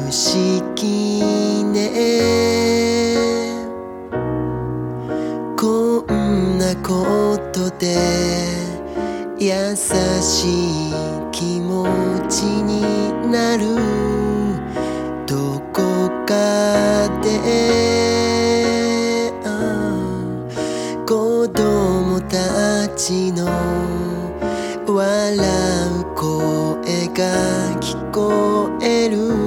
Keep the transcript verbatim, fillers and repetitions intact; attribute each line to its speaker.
Speaker 1: 思議ね、こんなことで優しい気持ちになる。どこかで子供たちの笑う声が聞こえる。